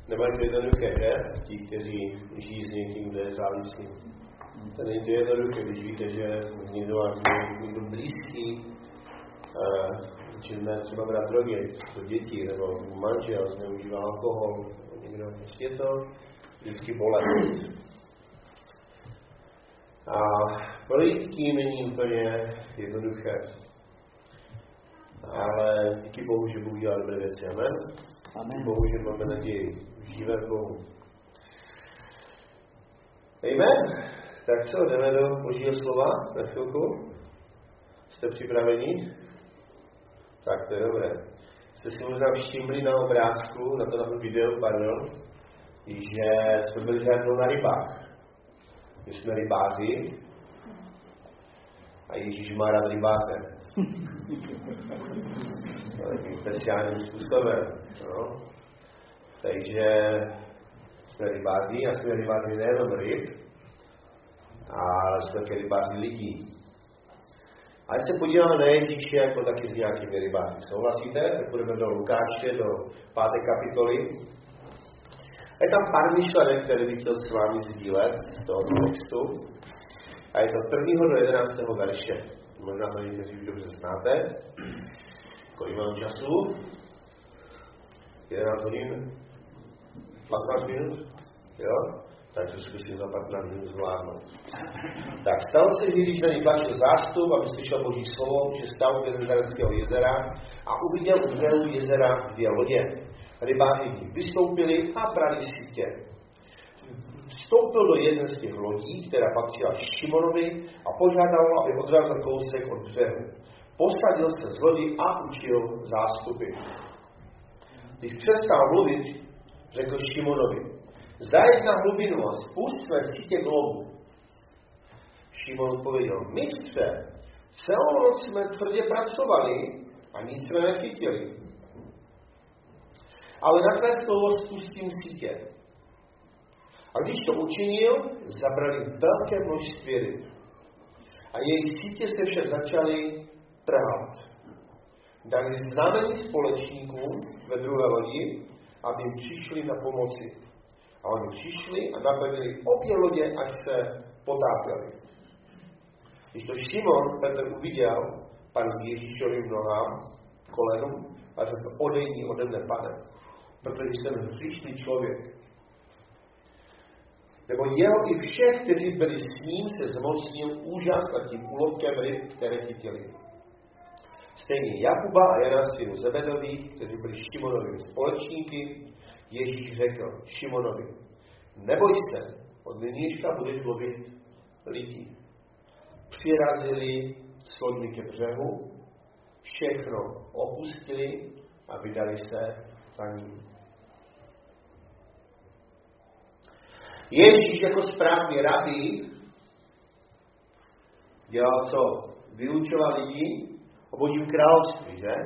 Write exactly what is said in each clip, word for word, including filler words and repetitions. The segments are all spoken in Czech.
Nemají to jednoduché, že? Ti, kteří žijí s někým, kdo je závislý. To není to jednoduché, když víte, že někdo má někdo blízký, či ne třeba brát drogy, to děti, nebo manžel, zneužívá alkohol, někdo, prostě je to vždycky bolest. A projít tím není úplně jednoduché. Ale díky Bohu, že Bůh dělá dobré věci. Amen? Amen. Díky Bohu, že máme naději. Žijeme v Bohu. Amen? Tak co, jdeme do Božího slova na chvilku? Jste připraveni? Tak to je dobré. Jste si možná všimli na obrázku, na to na tom videu, pardon, že jsme byli žádnou na rybách. My jsme rybáři a Ježíš má rád rybáře. Takým speciálním způsobem. No. Takže jsme rybáři a jsme rybáři nejenom ryb, ale jsme také rybáři lidí. A když se podíváme na Ježíše, jako taky s nějakými rybáři. Souhlasíte? Tak budeme do Lukáše, do páté kapitoly. A je tam pár myšlenek, které bych chtěl s vámi sdílet z tohoto textu. A je to od prvního do jedenáctého verše. Možná to někteří už dobře znáte. Kolik mám času? jedenáct hodin? patnáct minut? Jo? Takže zkusím za patnáct minut zvládnout. Tak stalo se, že když na ní tlačil zástup, aby slyšel Boží slovo, že stál u Genezareckého jezera a uviděl u břehu jezera dvě lodě. Rybáři vystoupili a prali sítě. Vstoupil do jedné z těch lodí, která patřila Šimonovi, a požádal, aby odrazil kousek od břehu. Posadil se z lodi a učil zástupy. Když přestal mluvit, řekl Šimonovi: zajeď na hlubinu a spust své sítě k lovu. Šimon odpověděl: mistře, celou noc jsme tvrdě pracovali a nic jsme nechytili. Ale na tvé slovo spustím sítě. A když to učinil, zabrali velké množství ryb. A jejich sítě se však začaly trhat. Dali znamení společníkům ve druhé lodi, aby jim přišli na pomoci. A oni přišli a napadli obě lodě, až se potápěli. Když to Šimon Petr uviděl, padl k Ježíšovým nohám, kolenům a řekl: odejdi ode mne, Pane, protože jsem hříšný člověk. Nebo jeho i všech, kteří byli s ním, se zmocnil úžas nad tím úlovkem ryb, které chytili. Stejně Jakuba a Jana, synu Zebedových, kteří byli Šimonovými společníky, Ježíš řekl Šimonovi: neboj se, od nynějška budeš lovit lidí. Přirazili s lodmi ke břehu, všechno opustili a vydali se za ním. Ježíš jako správný rabí dělal co? Vyučoval lidi o Božím království, že?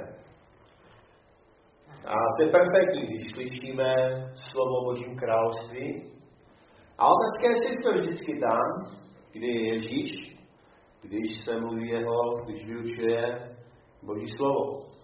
A to je perfektní, když slyšíme slovo o Božím království. A otázka je, jestli jsme vždycky tam, kdy je Ježíš, když se mluví jeho, když vyučuje Boží slovo.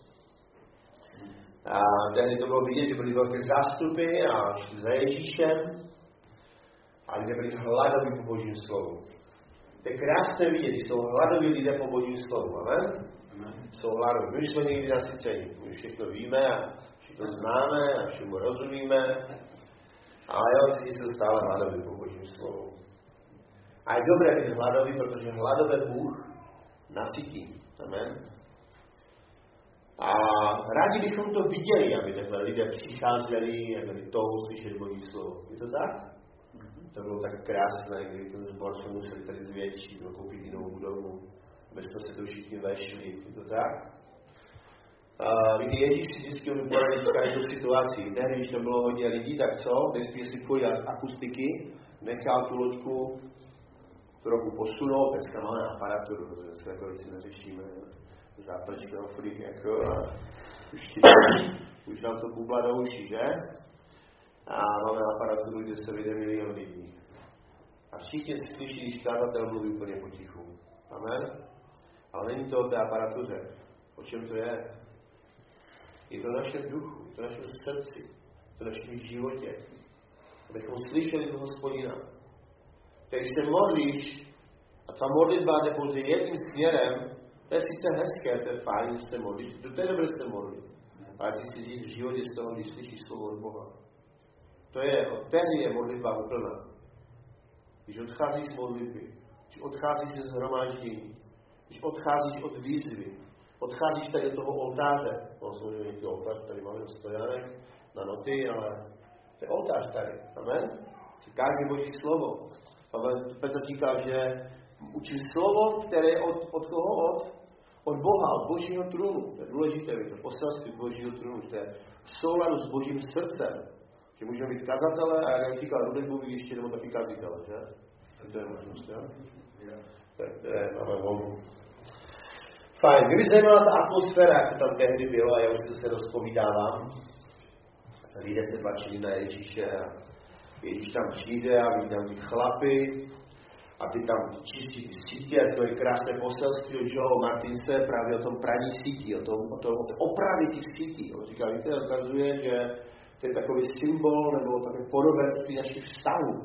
A tehdy to bylo vidět, že byly velké zástupy a šli za Ježíšem, a lidé byli hladoví po Božím slovu. To je krásné vidět, když jsou hladoví lidé po Božím slovu. Amen? Amen. Jsou hladoví. My jsme někdy nasycení. My všechno víme a všechno známe a všemu rozumíme. Ale jo, si jsou stále hladoví po Božím slovu. A je dobré být hladový, protože hladové Bůh nasytí. Amen? A rádi bychom to viděli, aby takhle lidé přicházeli a byli touhu slyšet Boží slovo. Je to tak? To bylo tak krásné, kdy ten zbor se museli tady zvětšit, koupit jinou budovu, aby jsme se to všichni vešli. Je to tak? A víte, Ježíš si vždycky umí poradit s každou situací. Tehdy, když tam bylo hodně lidí, tak co? Nesmí si kvůli akustiky, nechal tu loďku trochu posunout, dneska máme aparaturu, protože se takové věci neřešíme. Zápačka, flik, jako, a už, už nám to bubla do uší, že? A máme aparaturu, kde se vyjde milion lidí. A všichni si slyší, když kázatel mluví úplně potichu. Amen? Ale není to o té aparatuře. O čem to je? Je to naše duchu, je to naše srdci. v našem životě. Abychom slyšeli do Hospodina. Když se modlíš, a ta modlitba jde pouze jedním směrem, to je sice hezké, to je fajn, že se modlíš, to je dobré se modlit. Ale ty si žít v životě z toho, když slyšíš slovo od Boha. To je, od tehdy je modlitba úplná. Když odcházíš z modlitby, když odcházíš ze shromáždění, když odcházíš od výzvy, odcházíš tady do toho oltáře, on jsou nějaký oltář, tady máme stojánek na noty, ale to je oltář tady, amen? Každý Boží slovo. Ale Petr říká, že učím slovo, které je od, od koho? Od, od Boha, od Božího trůnu. To je důležité, to poselství Božího trůnu, to je v souladu s Božím srdcem. Že můžeme být kazatele a jak říkal Rudek, Bůh ještě nebo taky kazitele, že? To je možnost, jo? Tak to je, máme volbu. Fajn, mě by zajímala ta atmosféra, jak to tam tehdy bylo, a já už se rozpovídávám. Lidé se tlačili na Ježíše a Ježíš tam přijde a vidí tam ty chlapy a ty tam čistí ty sítě a to je krásné poselství od Joe Martinse právě o tom praní sítí, o tom, o tom opravě těch sítí. On říká, víte, ukazuje, že to je takový symbol nebo takové podobenství našich vztahů.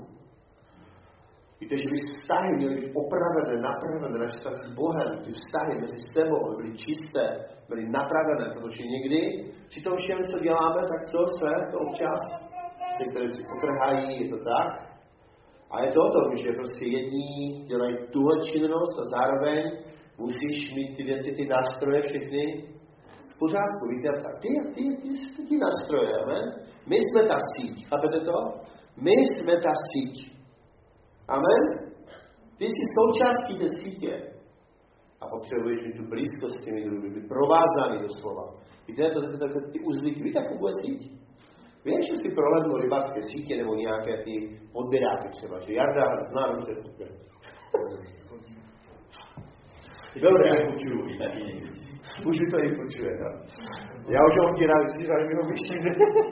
Víte, že by vztahy měly být opravené, napravené, naš vztah s Bohem, ty vztahy mezi sebou byly čisté, byly napravené, protože někdy při tom všem, co děláme, tak co se to občas, ty, které si potrhají, je to tak. A je to o tom, že prostě jedni dělají tuhle činnost a zároveň musíš mít ty věci, ty nástroje všechny v pořádku. Víte, a ty, ty, ty, ty, ty nástroje, amen? My jsme ta síť, chápete to? My jsme ta síť. Amen? Ty jsi součástí té sítě. A potřebuješ mít tu blízkost s těmi druhými, být provázaný doslova. Víte, to je takové ty uzlíky. Víte, jak funguje síť? Víš, že si prohlédnu rybářské sítě nebo nějaké ty odběráky třeba, že Jarda zná dobře. Dobře, já počuju. Už to i počuje, no. Já už ho rád vysílám, že ho myšlím.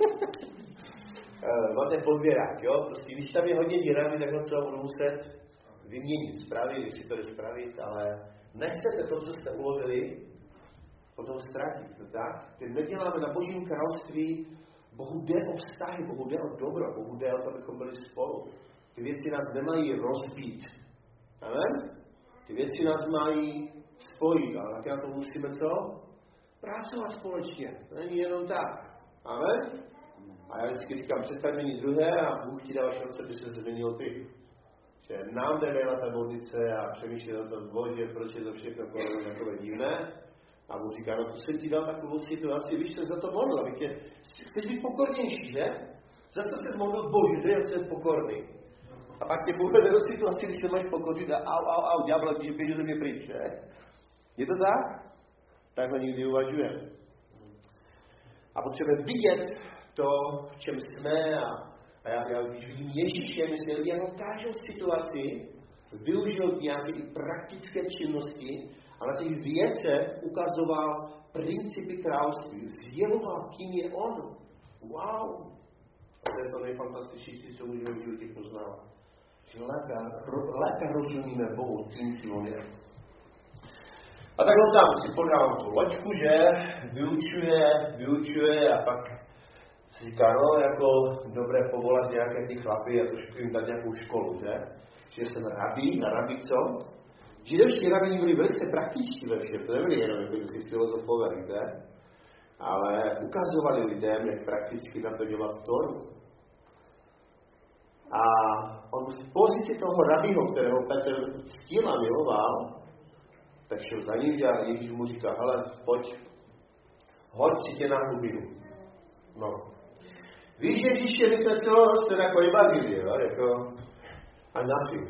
Máte podběrák, jo? Prostě když tam je hodně dynamit, tak ho třeba budu muset vyměnit, spravit, když si to jde spravit, ale nechcete to, co jste ulovili, potom ztratit, to tak? Teď neděláme na Božím království. Bohu jde o vztahy, Bohu jde o dobro, Bohu jde o to, abychom byli spolu. Ty věci nás nemají rozbít. Amen? Ty věci nás mají spojit, ale také na to musíme co? Pracovat společně. To není jenom tak. Amen? A já vždycky říkám, přestaň měnit druhé a Bůh ti dává šance, aby se změnil ty. Že nám jde na té modlice a přemýšlet o tom Bože, proč je to všechno takové divné. A Bůh říká, no to jsem ti dal takovou situaci, víš, se za to modlil, abych tě, chceš být pokornější, že? Za co se modlil Bože, že je jsem pokorný. A pak tě Bůh vede do situaci, když se máš pokořit a au, au, au, ďábel, že běží do mě pryč, že? Je to tak? Takhle nikdy uvažujeme. A potřebujeme vidět to, v čem jsme a, a já, já když vidím Ježíše, myslím, že jeho každou situaci využil nějaké praktické činnosti a na těch věcech ukazoval principy království. Zjevoval, kým je on. Wow! A to je to nejfantastičnější, co můžeme v životě poznávat. Že lépe, lépe rozumíme Bohu tím, kým on je. A tak on tam si podávám tu loďku, že vyučuje, vyučuje a pak říká, no, jako dobré povolat nějaké ty chlapy a trošku jim dát nějakou školu, že? Že jsem rabí, a rabí co? Židovští rabíni byli velice praktičtí ve všem, to nebyli jenom jako si filozofové, víte? Ale ukazovali lidem, jak prakticky na to dělat Toru. A on v pozici toho rabího, kterého Petr ctil a miloval, tak šel za ním a Ježíš mu říká, hele, pojď, hoď si tě na hlubinu. No. Víš, Ježíše, my jsme celou noc jako evangelie, jako a nothing.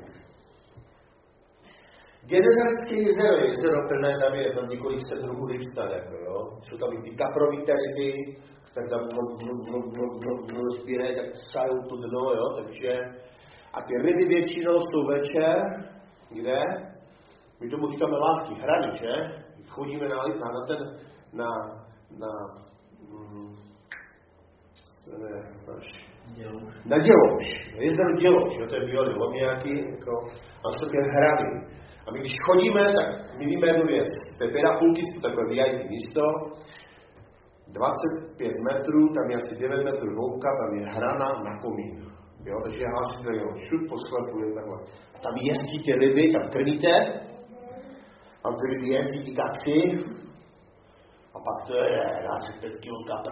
Genezarecké jezero, jezero plné, tam je tam několik set druhů ryb stane, jako jo. Jsou tam i ty kaprovité ryby, tak tam rozbírají, tak sajou to dno, jo, takže a ty ryby většinou jsou večer, kde? My tomu říkáme lávky, hrany, že? Chodíme na, na, na ten, na, na, mm, ne, na Dělouš, jezero Dělouš, jo, to je biody, lomějáky, jako, a jsou také hrany. A my když chodíme, tak my víme jednu věc, to je pět a půl tisíc, takové V I P místo, dvacet pět metrů, tam je asi devět metrů hloubka, tam je hrana na komín. Jo, takže já si to jenom šup posklepuje takhle. A tam jezdí ty ryby, tam krmíte, a ty ryby jezdí ty kapři, a pak to je, dá se ten kilo kapr.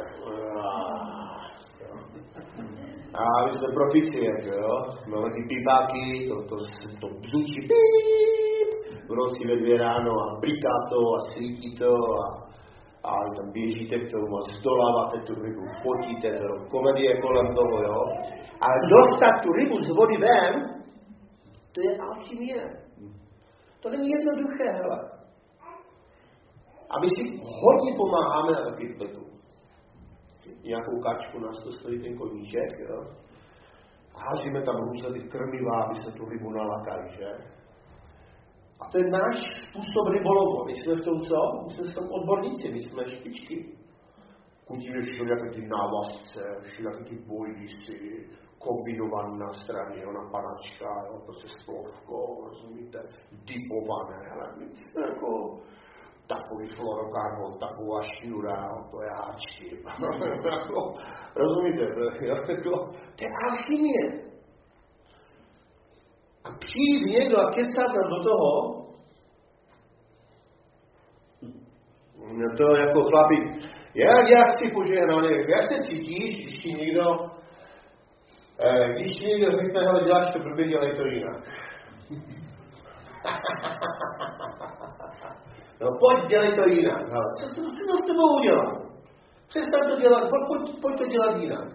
A vy jste profici, jo, máme ty pipáky, to, to, to bzučí, píp, vrosí ve dvě ráno a bliká to a svítí to a, a tam běžíte k tomu a zdoláváte tu rybu, fotíte to, komedie kolem toho, jo. Ale dostat tu rybu z vody ven, to je alchymie. To není jednoduché, hele. A my si hodně pomáháme na takových pletu. Nějakou kačku, nás to stojí ten koníček, jo. Házíme tam různé ty krmiva, aby se tu rybu nalakali, že? A to je náš způsob rybolovu. My jsme v tom co? My jsme v tom odborníci, my jsme špičky. Kutíme všelijaké ty návazce, všelijaké ty bojlisy, kombinované na straně, jo, na panačka, jo, prostě s plovkou, rozumíte, dipované, ale my jsme jako takový fluorokarbon, taková šňůra, to je háčky. Rozumíte, to je, to je alchymie. A přijít někdo a kecat do toho, to jako chlapi, jak já chci požehnaný, jak se cítíš, když ti někdo, eh, když ti někdo řekne, hele, děláš to blbě, dělej to jinak. No pojď, dělej to jinak. Hele, co, co, co to s tebou udělá? Přestaň to dělat, pojď, pojď, pojď to dělat jinak.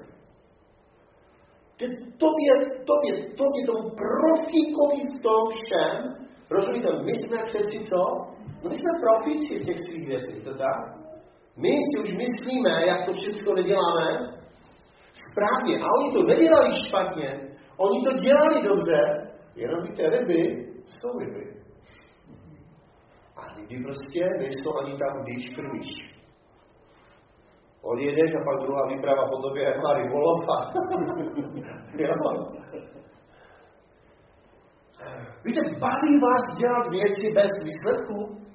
Tobě, tobě, tobě, tomu profíkovi v tom všem, rozumíte, my jsme přeci co? No my jsme profíci v těch svých věcích, to tak? My si už myslíme, jak to všechno neděláme správně. A oni to nedělali špatně, oni to dělali dobře, jenom ty ryby jsou ryby. A lidi prostě nejsou ani tam, když krmíš. Odjedeš a pak druhá výprava po tobě, jak má rybolov. Víte, baví vás dělat věci bez výsledku?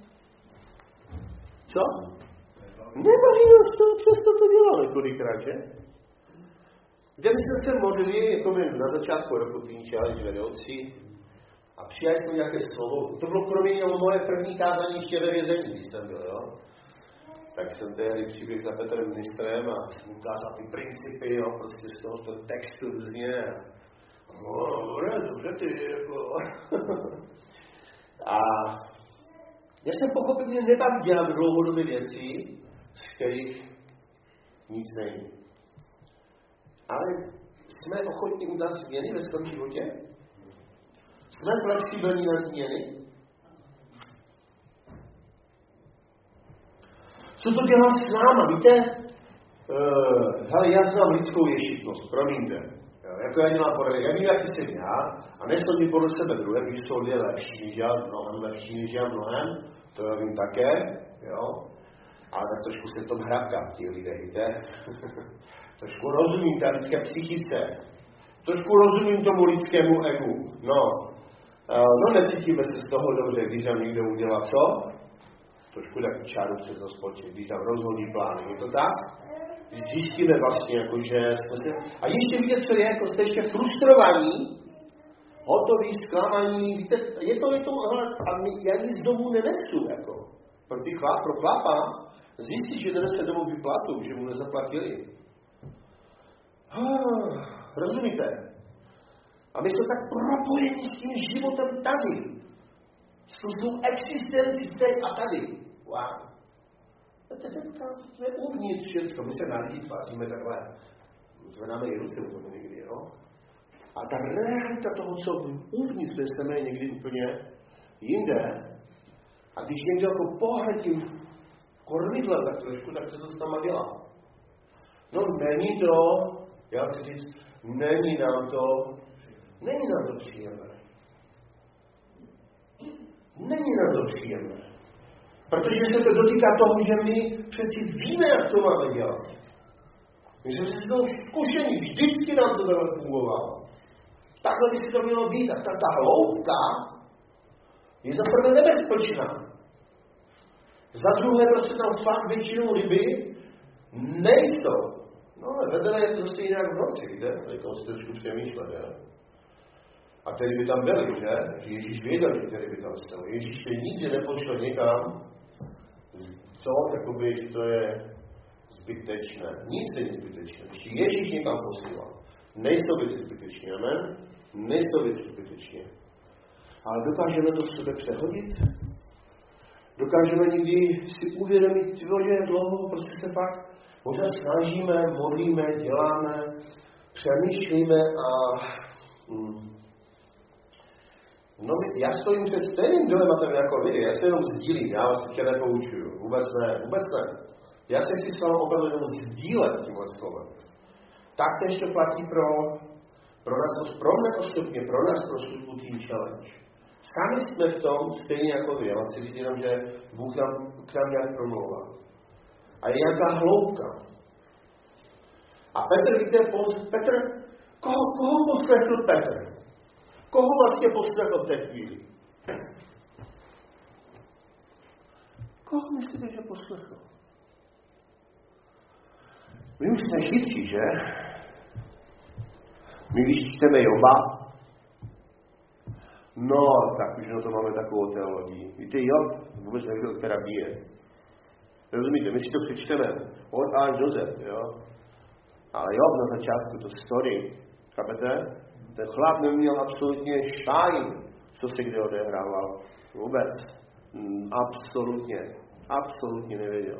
Co? Nebaví nás to, přesto to děláme kolikrát, že? Kde my jsme se modlili, jako my na začátku roku týnčali vedoucí, a přijali jsme nějaké slovo. To bylo kromě moje první kázání ještě ve vězení, když jsem byl, jo? Tak jsem tehdy přiběhl za Petrem ministrem a jsem ukázal ty principy, jo, prostě z tohoto textu různě. No, dobře, dobře ty, jako. A já jsem pochopil, že nebaví dělat dlouhodobé věci, z kterých nic není. Ale jsme ochotní udělat změny ve svém životě? Jsme flexibilní na změny? Co to dělá s náma, víte? Uh, hele, já znám lidskou ješitnost, promiňte. Jo, jako já dělám podle, já vím, jaký jsem já, a nesoudím podle sebe druhé, když jsou lidé lepší než já, mnohem lepší než já mnohem, to já vím také, jo. Ale tak trošku se v tom hrabkám, ti lidé, víte? Trošku rozumím té lidské psychice, trošku rozumím tomu lidskému egu, no. Uh, no necítíme se z toho dobře, když nám někdo udělá co? Trošku takový čáru přes rozpočet, když tam rozhodí plány, je to tak? Když zjistíme vlastně, jako, že jsme se... A ještě víte, co je, jako jste ještě frustrovaní, hotoví, zklamaní, víte, je to, je to, a my, já nic domů nenesu, jako. Pro ty chlap, pro chlapa, zjistí, že nenese domů výplatu, že mu nezaplatili. Ah, rozumíte? A my jsme tak propojeni s tím životem tady. S tou existencí teď a tady. Wow. To je uvnitř všechno. My se na lidi tváříme takhle. Zvedáme i ruce u toho někdy, jo? A ta realita toho, co uvnitř jsme někdy úplně jinde. A když někdo jako pohne tím kormidlem tak trošku, tak se to s náma dělá. No není to, já chci říct, není nám to, není nám to příjemné. Není nám to příjemné. Protože se to dotýká toho, že my přeci víme, jak to máme dělat. My jsme si to zkušení, vždycky nám to takhle fungovalo. Takhle by si to mělo být. A ta, ta hloubka je za prvé nebezpečná. Za druhé, prostě tam fakt většinou ryby nejsou. No ale vedle je to prostě jinak v noci, víte? Teďka si trošku přemýšlet, ne? A který by tam byli, že? Že Ježíš věděl, že který by tam stal. Ježíš je nikdy nepošle někam, co, jakoby, že to je zbytečné. Nic není zbytečné. Když Ježíš někam posílal, nejsou věci zbytečné, amen? Nejsou věci zbytečné. Ale dokážeme to v sebe přehodit? Dokážeme někdy si uvědomit, že je dlouho, prostě se pak možná snažíme, modlíme, děláme, přemýšlíme a hm, no, já stojím před stejným dilematem jako vy, já se jenom sdílím, já vás tě nepoučuju, vůbec ne, vůbec ne. Já se chci s vámi opravdu jenom sdílet tímhle slovem. Taktéž to platí pro, pro nás, pro mě osobně, pro nás, pro službu Team Challenge. Sami jsme v tom stejně jako vy, já vám chci říct jenom, že Bůh nám, k nám nějak promlouvá. A je nějaká hloubka. A Petr, víte, Petr, koho, koho poslechl Petr? Koho vlastně poslechl v té chvíli? Koho myslíte, že poslechl? My už jsme chytří, že? My když čteme Joba, no, tak už na to máme takovou teologii. Víte, Job vůbec nevěděl, která bije. Rozumíte, my si to přečteme od A až do Z, jo? Ale Job na začátku, to story, chápete? Ten chlap neměl absolutně šajn, co se kde odehrával. Vůbec. Mm, absolutně. Absolutně nevěděl.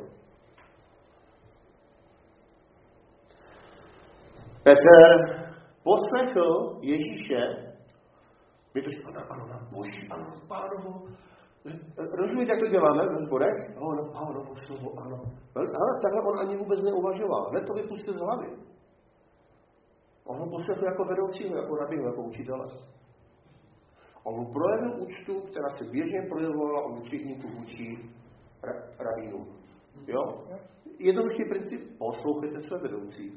Petr poslechl Ježíše, my to říkáme, ano, ano, boží, ano, pánovo. Rozumíte, jak to děláme ve sborech? Ano, pánovo slovo, ano. Ale takhle on ani vůbec neuvažoval. Hned to vypustil z hlavy. On ho poslechl jako vedoucího, jako rabínu, jako učitele. On mu projevil úctu, která se běžně projevovala od učitníků vůči rabínům. Jo? Jednoduchý princip, poslouchejte své vedoucí.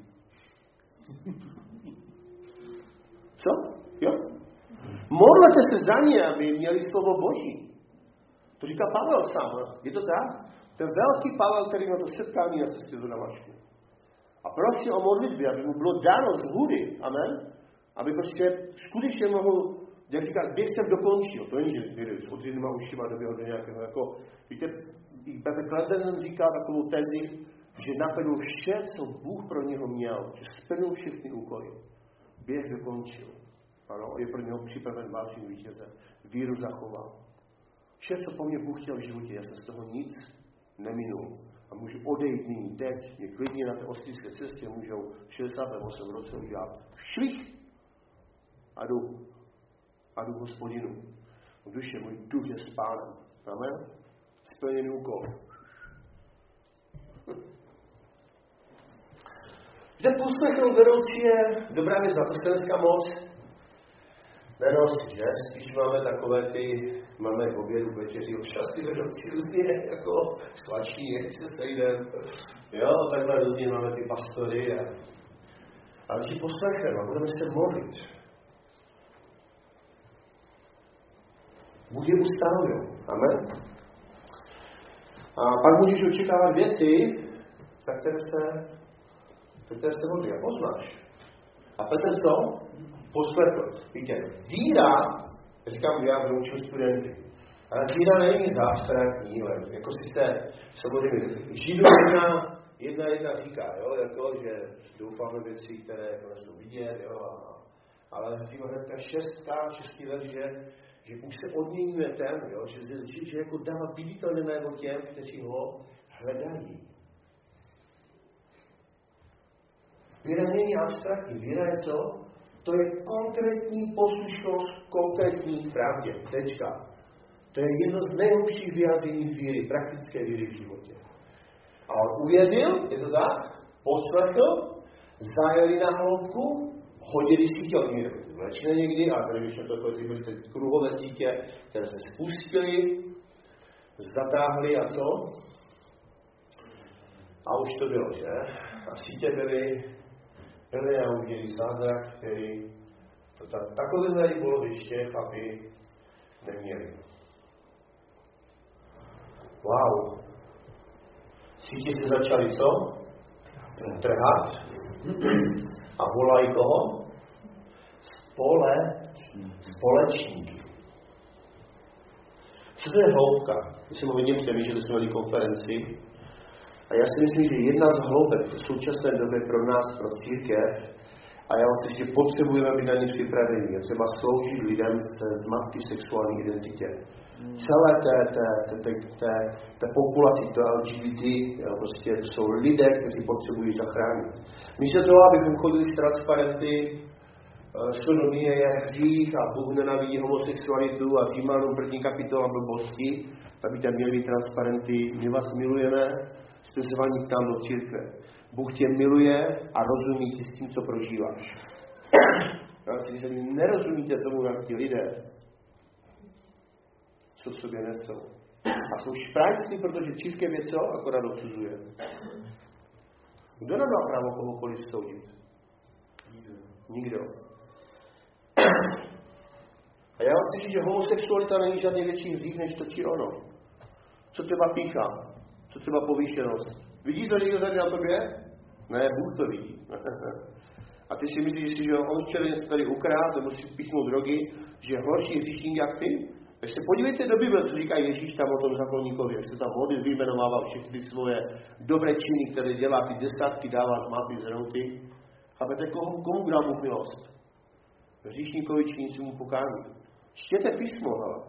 Co? Jo? Modlete se za ně, aby měli slovo Boží. To říká Pavel sám. Je to tak? Ten velký Pavel, který měl to setkání na cestě do Damašku. A prosil o modlitbě, aby mu bylo dáno z hůry. Amen? Aby prostě skutečně mohl, jak říká, běh jsem dokončil. To není, že s otřenýma ušima doběhl do nějakého, jako, víte, Petr Klemden říká takovou tezi, že naplnil vše, co Bůh pro něho měl, že splnil všechny úkoly. Běh dokončil. Ano, je pro něho připraven válčný vítěze. Víru zachoval. Vše, co po mně Bůh chtěl v životě, já jsem z toho nic neminul. A můžu odejít nyní, teď, mě klidně na té ostřížské cestě můžou v šedesátém osmém roce udělat švih a jdu. A jdu Hospodinu. V duše můj duch je s Pánem. Amen? Splněný úkol. Ten poslechnout vedoucí je dobrá věc, za to se dneska moc nenosí, že? Spíš máme takové ty, máme v obědu večeří občas ty vedoucí různě, jako sladší, jak se sejdem. Jo, takhle různě máme ty pastory. A, a když poslechneme a budeme se modlit. Bůh je ustanovil. Amen. A pak můžeš očekávat věci, za které se Petr se modlí a poznáš. A Petr co? Poslechl. Víte, víra, říkám, já vyučím studenty, ale víra není abstraktní, jako sice samozřejmě, Židů jedna, jedna, jedna říká, jo, jako, že doufáme věci, které jako jsou vidět, jo, a, ale říká hnedka šestka, šestý let, že, že už se odměníme ten, jo, že, že, že jako dává viditelné najevo těm, kteří ho hledají. Víra není abstraktní. Víra je co? To je konkrétní poslušnost konkrétní pravdě. Tečka. To je jedno z nejlepších vyjádření víry, praktické víry v životě. A on uvěřil, je to tak? Poslechl, zajeli na hloubku, hodili sítě od míru. Začne někdy, a tady vyšlo to, ty byly ty kruhové sítě, které se spustily, zatáhli a co? A už to bylo, že? A sítě byly byli a udělali zázrak, který to ta, takové tady bylo ještě, aby neměli. Wow. Sítě se začaly co? trhat a volají koho? Spole, společníky. Co to je hloubka? My jsem hodně přemýšleli, že jsme měli konferenci. A já si myslím, že jedna z hloubek v současné době pro nás, pro církev, a já myslím, že potřebujeme být na ně připraveni, je třeba sloužit lidem se zmatky sexuální identitě. Hmm. Celé té, té, té, té, té, té populaci, to L G B T, jo, prostě jsou lidé, kteří potřebují zachránit. Místo toho, abychom chodili s transparenty, sodomie je hřích a Bůh nenávidí homosexualitu a Římanům první kapitola blbosti, aby tam měli být transparenty, my vás milujeme, jste se vám tam do církve. Bůh tě miluje a rozumí ti s tím, co prožíváš. Já si myslím, že nerozumíte tomu, jak ti lidé, co v sobě nesou. A jsou šprajci, protože církev je co? Akorát odsuzuje. Kdo nám má právo kohokoliv soudit? Nikdo. A já chci říct, že homosexualita není žádný větší hřích, než to či ono. Co třeba pícha? Co třeba povýšenost? Vidí to někdo tady na tobě? Ne, Bůh to vidí. A ty si myslíš, že on chtěl tady ukrát, nebo si píchnout drogy, že je horší hříšník jak ty? Když se podívejte do Bible, co říká Ježíš tam o tom zákonníkovi, jak se tam vody vyjmenovával všechny svoje dobré činy, které dělá, ty desátky dává z mapy z routy. Chápete, komu, komu dá Bůh milost? Hříšníkovi činícímu pokání. Čtěte písmo, ale.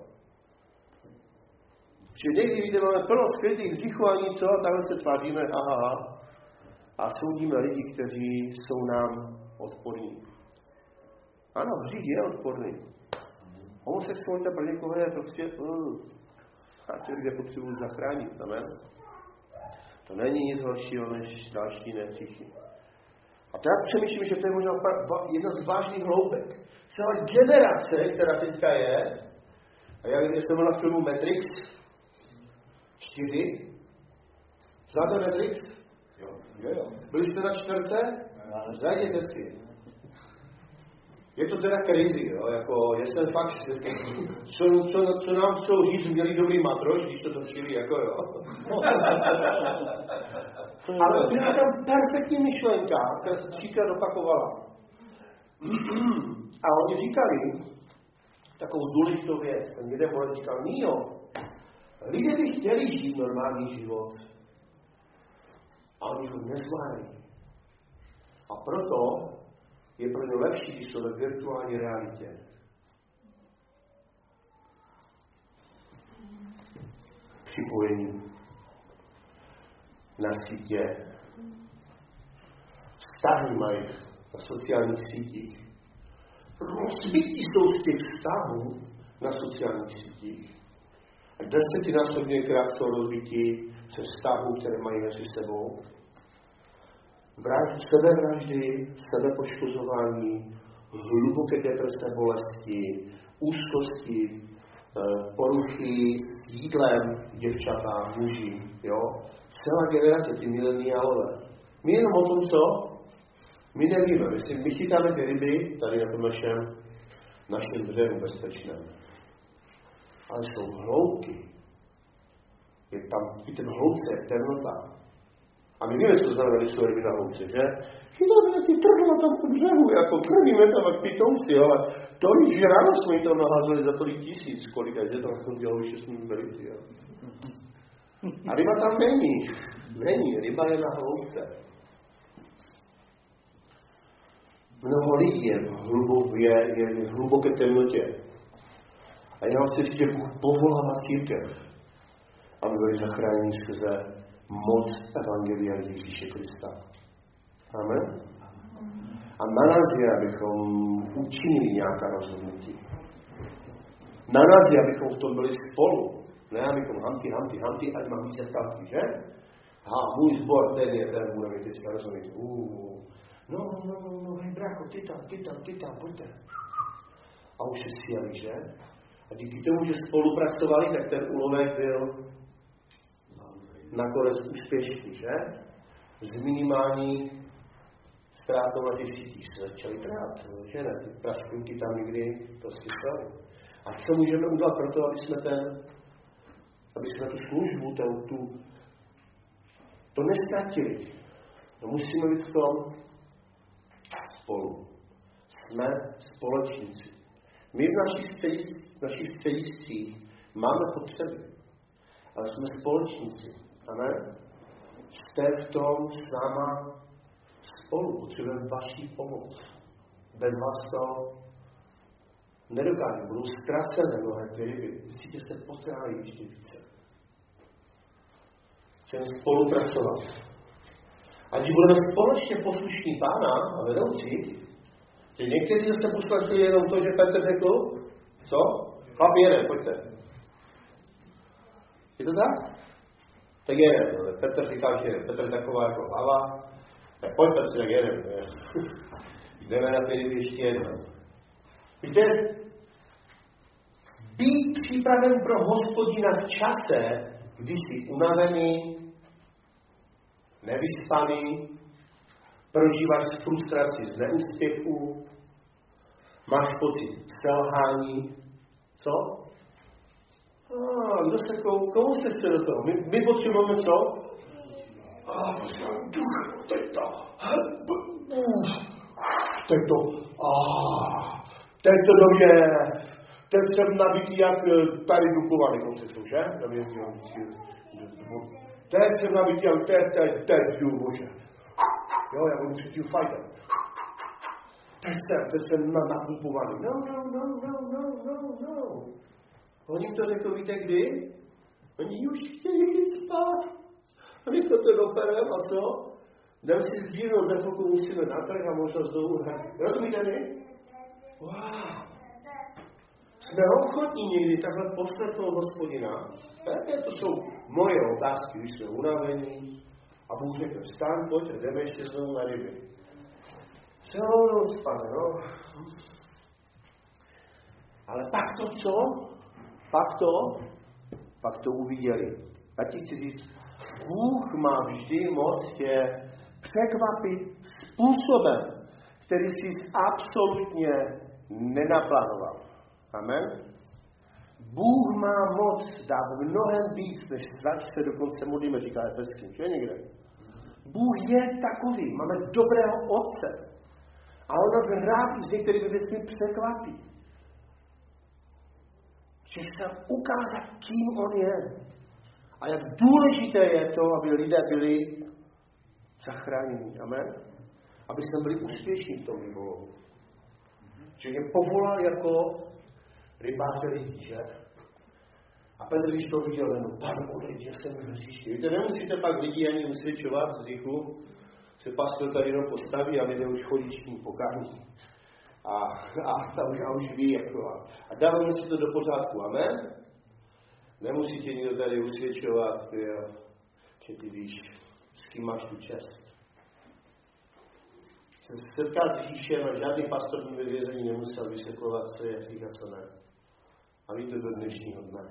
Že někdy vidíte, máme plno skrytých hříchů a nic, a takhle se tváříme, aha, a soudíme lidi, kteří jsou nám odporní. Ano, hřích je odporný. Homosexualita pro někoho je prostě, uh, a ty lidé potřebují zachránit, amen. To není nic horšího, než další nehříchy. A tak přemýšlím, že to je možná jedna z vážných hloubek. Celá generace, která teďka je, a já jsem byl na filmu Matrix čtyři. Znáte Matrix? Jo. Jo, jo. Byli jste na čtvrce? Zajděte si. Je to teda crazy, jo, jako, jestli fakt, co, co, co nám chcou říct, měli dobrý matroš, když to točili, jako jo. Ale byla tam perfektní myšlenka, která se třikrát opakovala. A oni říkali takovou důležitou věc. Ten jeden moment říkal, Nio, lidé by chtěli žít normální život. A oni ho nezvládli. A proto je pro ně lepší, když jsou ve virtuální realitě. Připojení na sítě. Vztahy mají na sociálních sítích. Rozbití jsou z těch vztahů na sociálních sítích. A desetinásobně krát jsou rozbití se vztahů, které mají mezi sebou. Vražd, sebevraždy, sebepoškozování, hluboké deprese, bolesti, úzkosti, poruchy s jídlem, děvčata, muži, jo. Celá generace, ty mileniálové. My jenom o tom, co? My nevíme. My, si, my chytáme ty ryby tady na tom našem, našem břehu bezpečném. Ale jsou hloubky. Je tam, i ten hloubce je temnota. A my víme, co znamená, když jsou ryby na hloubce, že? Chytáme ty trhy na tom břehu, jako krvíme tam jak pitomci, ale to již ráno jsme jim tam naházeli za tolik tisíc, kolika, že tam jsem dělal, že jsme byli, jo. A ryba tam není. Není, ryba je na hloubce. Mnoho lidí je v, hlubok, je, je v hluboké temnotě. A já chci říct, že Bůh povolává církev, aby byli zachráněni skrze moc Evangelia Ježíše Krista. Amen? A na nás je, abychom učinili nějaká rozhodnutí. Na nás je, abychom v tom byli spolu. Ne, abychom hanty, hanty, hanty, ať mám více tanky, že? A můj zbor, ten je, ten bude mi teďka rozumět. Uh, no, no, no, no, hej, brácho, ty tam, ty tam, ty tam, pojďte. A už je sjeli, že? A díky tomu, že spolupracovali, tak ten úlovek byl nakonec úspěšný, že? Z minimální ztrátou na těch sítích se začali trát, že ne? Ty prasklinky tam někdy prostě staly. A co můžeme udělat pro to, aby jsme ten, aby jsme tu službu, ten, tu, to nestratili. No musíme být v tom spolu. Jsme společníci. My v našich, středis, v našich střediscích máme potřeby, ale jsme společníci. Amen? Jste v tom s náma spolu. Potřebujeme vaši pomoc. Bez vás to nedokážu. Budou ztracené mnohé ty ryby. Myslíte, se potrávají ještě více. Chceme spolupracovat. Ať budeme společně poslušní Pána a vedoucí, že někteří jste poslechli jenom to, že Petr řekl, co? Chlap jede, pojďte. Je to tak? Tak jedem. Petr říká, že jedem. Petr je taková jako hlava. Tak pojď Petr, tak jedem. Jdeme na ty ryby ještě jednou. Víte, být připraven pro Hospodina v čase, kdy jsi unavený, nevyspaný, prožíváš frustraci z neúspěchu, máš pocit selhání. Co? A kdo se komu, komu se chce do toho? My, my potřebujeme co? A potřebujeme duch, teď to. Teď to. A teď to dobře. Teď jsem nabitý jak tady Dukovaný konceptu, že? Tam je teď jsem nabitý jak teď, teď, teď, jdu, bože. Jo, já budu třetím fajtem. Teď jsem, teď jsem napumpovaný. No, no, no, no, no, no, no. Oni to řekl, víte kdy? Oni už chtějí spát. A my to to doperem a co? Jdem si sdílnout, za chvilku musíme na trh a možná znovu hrát. Rozumíte mi? Wow. Jsme ochotní někdy takhle poslechnout Hospodina. Také to jsou moje otázky, když jsme unavení. A Bůh řekne, vstán, pojď, jdeme ještě znovu na ryby. Celou noc, pane, no. Ale pak to co? Pak to? Pak to uviděli. A ti chci říct, Bůh má vždy moc tě překvapit způsobem, který jsi absolutně nenaplánoval. Amen? Bůh má moc dát mnohem víc, než zač se dokonce modlíme, říká Efeským, že někde? Bůh je takový, máme dobrého Otce. A on nás rád s některými věcmi překvapí. Že chce ukázat, kým on je. A jak důležité je to, aby lidé byli zachráněni. Amen? Aby jsme byli úspěšní v tom rybolovu. Že je povolal jako rybáře lidí, že? A Petr, když to viděl, no, Pane, odejď, já jsem hříšný. Víte, nemusíte pak lidi ani usvědčovat z hříchu, se pastor tady jenom postaví a lidé už chodí s ním pokání. A, a, a, už, a už ví, jako. A, a dáváme si to do pořádku, amen? Nemusíte nikdo tady usvědčovat, že ty víš, s kým máš tu čest. Se setká s Ježíšem a žádný pastor ve vězení nemusel vysvětlovat, co je hřích a co ne. A ví to do dnešního dne.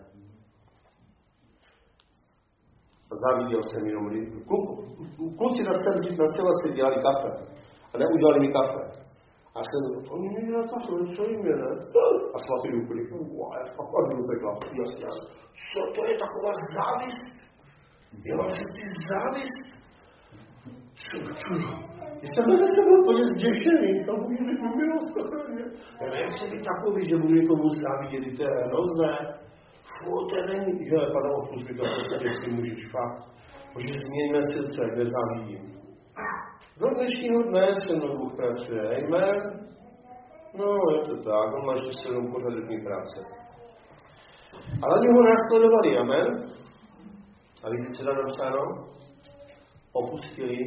A záviděl jsem jenom lidi. Kluci na celé si dělali kafe. A neudělali mi kafe. A jsem řekl, oni nedělali kafe, co jim je, ne? A svatý úplně, uá, já fakt odbudu pekla. Jasně, co to je taková závist? Já mám si závist? Co to je? Jsem zase byl úplně zděšený, tam můžu říct, že milost, já nechci být takový, že budu někomu závidět, to je hrozné. Fú, to není, že Pane, odpust mi to, jestli můžeš fakt. Bože, změňme srdce, jak nezávidím. Do dnešního dne se mnou Bůh pracuje, amen? No, je to tak, on má ještě sedm pořadů práce. Ale oni ho následovali, amen? A víte, co tam napsáno? Opustili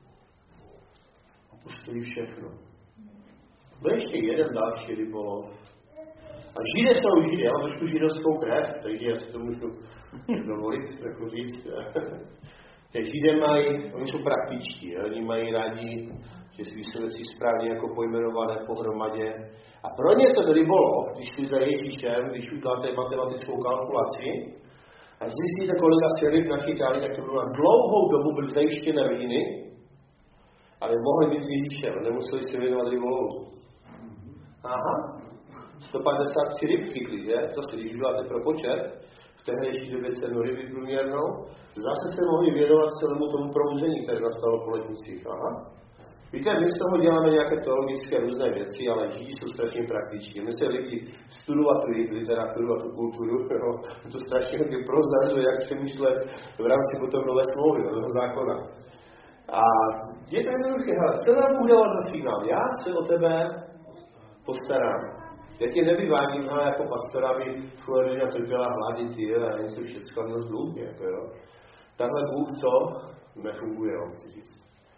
Opustili všechno. Byl ještě jeden další rybolov. A Židé jsou Židé, já mám trošku židovskou krev, takže já si to můžu dovolit jako říct. Ty Židé mají, oni jsou praktičtí, oni mají rádi, že si jsou věci správně jako pojmenované pohromadě. A pro ně ten rybolov, když si za Ježíšem, když uděláte matematickou kalkulaci a zjistíte, kolik asi ryb nachytali, tak to bylo na dlouhou dobu byly zajištěné rodiny, ale mohli být s Ježíšem, nemuseli se věnovat rybolovu. Aha, sto padesát tři ryb chytli, že? To si, když uděláte propočet, v tehdejší době cenu ryby průměrnou, zase se mohli věnovat celému tomu prouzení, které nastalo po letnicích. Aha. Víte, my z toho děláme nějaké teologické různé věci, ale Židi jsou strašně praktičtí. My se lidi studovat tu literaturu a tu kulturu, jo, to strašně hodně proznamenuje, jak přemýšlet v rámci potom nové smlouvy, nového zákona. A je to jednoduché, hele, co nám Bůh dává za signál? Já se o tebe postarám. Já tě nevyvádím, ale jako pastora, aby tvoje rodina trpěla hlady, ty a něco všechno, no zlůbně, jako jo. Takhle Bůh co? Nefunguje, on chci říct.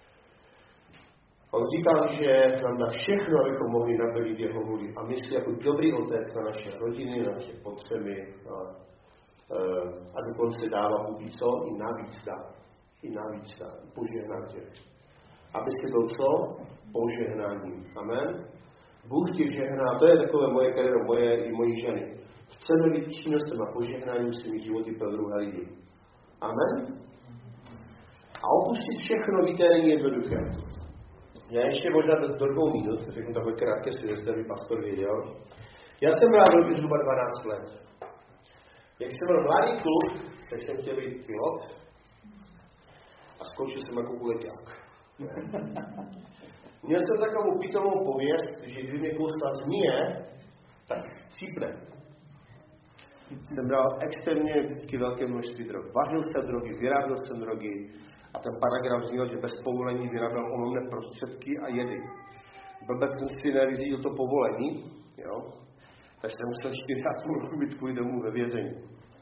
On říkal, že nám dá všechno, abychom mohli naplnit jeho vůli. A myslí jako dobrý otec na naše rodiny, na naše potřeby. A, a dokonce dává Bůh co? I navíc dá. I navíc dá. Požehnat tě. Aby si byl co? Požehnáním. Amen? Bůh tě žehná. To je takové moje kariéro, moje i mojí ženy. Chceme být činnostem a požehnáním svými životy pro druhé lidi. Amen? A opustit všechno, víte, není jednoduché. Já ještě možná do, do dvou minut, řeknu takové krátké svědectví, aby pastor věděl. Já jsem bral roky zhruba dvanáct let. Jak jsem byl mladý kluk, tak jsem chtěl být pilot a skončil jsem jako kuleťák. Měl jsem takovou pitomou pověst, že když mě kousla zmije, tak cípne. Jsem bral extrémně vždycky velké množství drog. Vařil jsem drogy, vyráběl jsem drogy, a ten paragraf zněl, že bez povolení vyráběl omamné prostředky a jedy. Blbec jsem si nevyřídil to povolení, jo? Takže jsem musel čtyři a půl roku být kvůli domů ve vězení.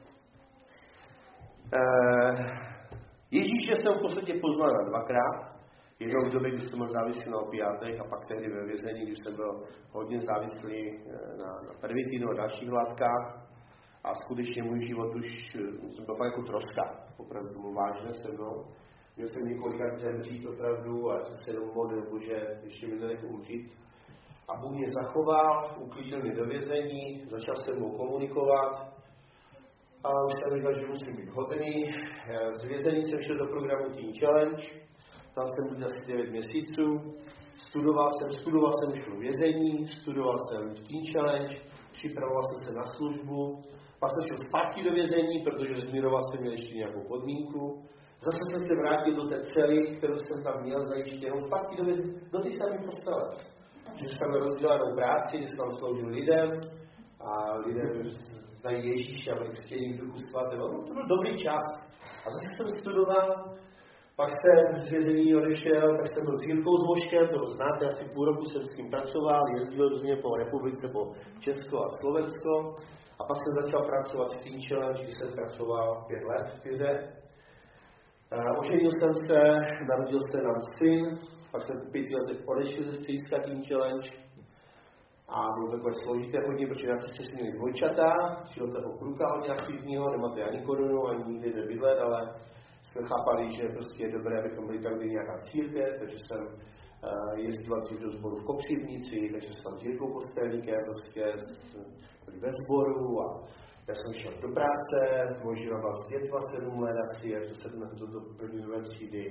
E, Ježíše jsem v podstatě poznal na dvakrát. Jednou v době, když jsem byl závislý na opiátech a pak tehdy ve vězení, když jsem byl hodně závislý na, na pervitinu a dalších látkách. A skutečně můj život už jsem byl jako troska. Opravdu bylo vážné se mnou. Měl jsem několikrát zemřít opravdu a jsem se jenom modlil, že ještě mi nenech umřít. A Bůh mě zachoval, uklidil mě do vězení, začal se mnou komunikovat. A už jsem říkal, že musím být hodný. Z vězení jsem šel do programu Teen Challenge. Tam jsem byl asi devět měsíců. Studoval jsem, studoval jsem už v vězení, studoval jsem v Teen Challenge, připravoval jsem se na službu. Pak jsem šel zpátky do vězení, protože zmiroval jsem měl ještě nějakou podmínku. Zase jsem se vrátil do té cely, kterou jsem tam měl zajištěnou, zpátky do vězení, do ty samé postele. Že jsem rozdělenou práci, že jsem tam sloužil lidem a lidem znají Ježíše a byli křtění v Duchu Svatého. No, to byl dobrý čas. A zase jsem studoval, pak jsem z vězení odešel, tak jsem byl s Jirkou Zvoškem, to znáte, asi půl roku jsem s ním pracoval, jezdil různě po republice, po Česko a Slovensko. A pak jsem začal pracovat v Teen Challenge, když jsem pracoval pět let v Tyře. Oženil jsem se, narodil se nám syn, pak jsem pět let odešel ze střediska Teen Challenge. A bylo takové složité hodně, protože na se měli dvojčata, přijel toho kluka hodně aktivního, nemáte ani korunu, ani nikdy nebydlet, ale jsme chápali, že prostě je dobré, abychom byli tam, kde nějaká církev, takže jsem jezdil dřív do sboru v Kopřivnici, takže jsem tam s Jirkou Kostelníkem, prostě byli ve sboru a já jsem šel do práce, moje žena byla s dětma sedm let asi, až to sedm let do první nové třídy.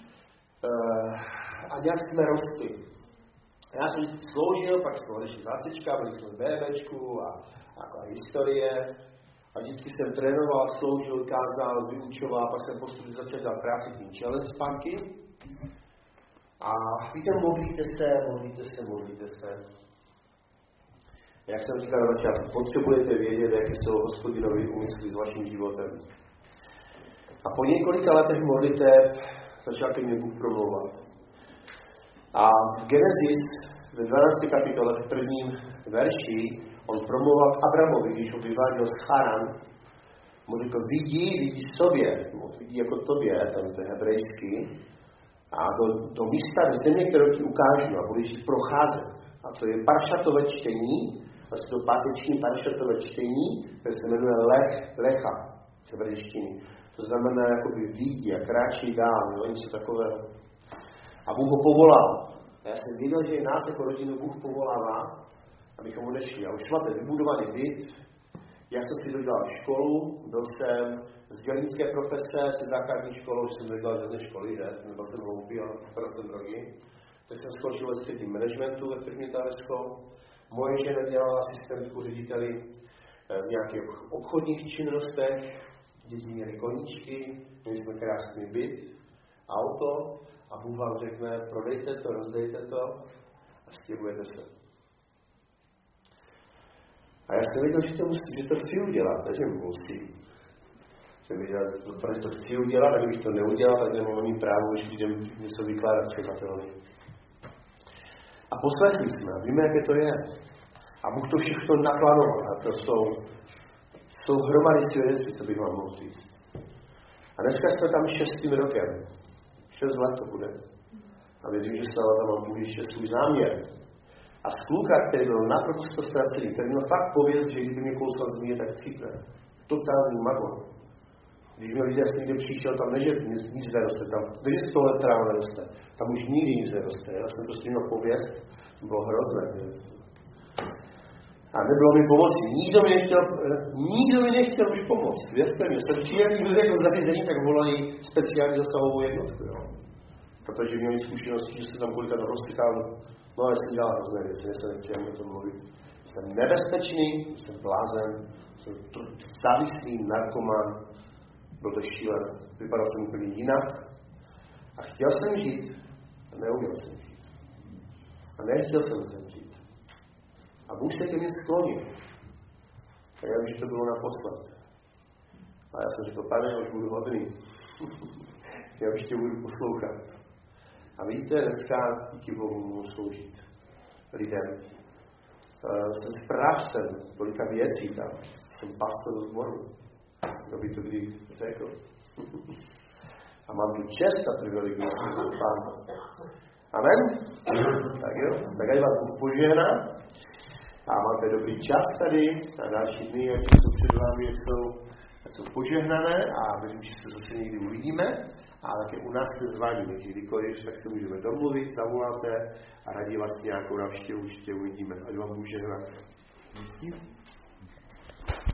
A nějak jsme rostli. Já jsem vždycky sloužil, pak jsme odešli zátečka, byli jsme v BBčku a, a, a historie. A vždycky jsem trénoval, sloužil, kázal, vyučoval, pak jsem postupně začal dělat práci Teen Challenge zpátky. A víte, modlíte se, modlíte se, modlíte se. Jak jsem říkal na začátku, potřebujete vědět, jaké jsou Hospodinovy úmysly s vaším životem. A po několika letech modliteb začal ke mně Bůh promlouvat. A v Genesis ve dvanácté kapitole v prvním verši on promlouval k Abramovi, když ho vyváděl z Charan. Mu řekl, vidí, vidí sobě, vidí jako tobě, tam to je hebrejský, a do, do místa, do země, kterou ti ukážu a budeš procházet. A to je paršatové čtení, vlastně to páteční paršatové čtení, které se jmenuje Lech, Lecha, z hebrejštiny. To znamená, jakoby vidí a kráčí dál, jo, něco takového. A Bůh ho povolal. A já jsem viděl, že i nás jako rodinu Bůh povolává, abychom odešli. A už máte vybudovaný byt. Já jsem si dodělal školu, byl jsem z dělnické profese, se základní školou, už jsem dodělal žádné školy, že? Nebyl jsem hloupý, ale proto drogy. Tak jsem skončil ve středním managementu ve firmě Tavesko. Moje žena dělala asistentku řediteli v nějakých obchodních činnostech, děti měli koníčky, měli jsme krásný byt, auto a Bůh vám řekne, prodejte to, rozdejte to a stěhujete se. A já jsem věděl, že to, musí, že to chci udělat, ne, že musím. Jsem věděl, protože to chci udělat, a kdybych to neudělal, tak nemám mít právo, když lidem něco vykládat třeba teorii. A poslechli jsme, a víme, jaké to je. A Bůh to všechno naplánoval. A to jsou, jsou hromady svědectví, co bych vám mohl říct. A dneska jsme tam šestým rokem. Šest let to bude. A věřím, že stále tam mám Bůh ještě svůj záměr. A z kluka, který byl naprosto ztracený, který měl fakt pověst, že kdyby mě kousal zmije, tak cítne. Totální magon. Když měl lidé, někde přišel, tam neže nic, nic neroste, tam když sto let tráva neroste, tam už nikdy nic neroste. Já jsem prostě měl pověst, to bylo hrozné. A nebylo mi pomoci. Nikdo mi nechtěl, nikdo mi nechtěl už pomoct. Věřte mi, jsem přijel někdo jako zařízení, tak volají speciální zasahovou jednotku. Jo. Protože měli zkušenosti, že se tam kolikrát rozsychal. No, já jsem dělal hrozné věci, já jsem nechtěl o tom mluvit. Jsem nebezpečný, jsem blázen, jsem závislý narkoman, byl to šílen, vypadal jsem úplně jinak a chtěl jsem žít a neuměl jsem žít. A nechtěl jsem zemřít. A Bůh se ke mně sklonil. A já vím, že to bylo naposled. A já jsem řekl, Pane, já už budu hodný. Já už tě budu poslouchat. A vidíte, dneska díky Bohu můžu sloužit lidem. Uh, jsem správcem tolika věcí tam. Jsem pastor sboru. Kdo by to kdy řekl. A mám tu čest a privilegium Pána. Amen? Tak jo, tak ať vám Bůh požehná. A máte dobrý čas tady, a další dny, jak jsou před vámi, jak jsou, jak jsou požehnané a věřím, že se zase někdy uvidíme. A také u nás se zvaní, takže kdykoliv, tak se můžeme domluvit, zavoláte a raději vás nějakou návštěvu určitě uvidíme. Ať vám Bůh žehná.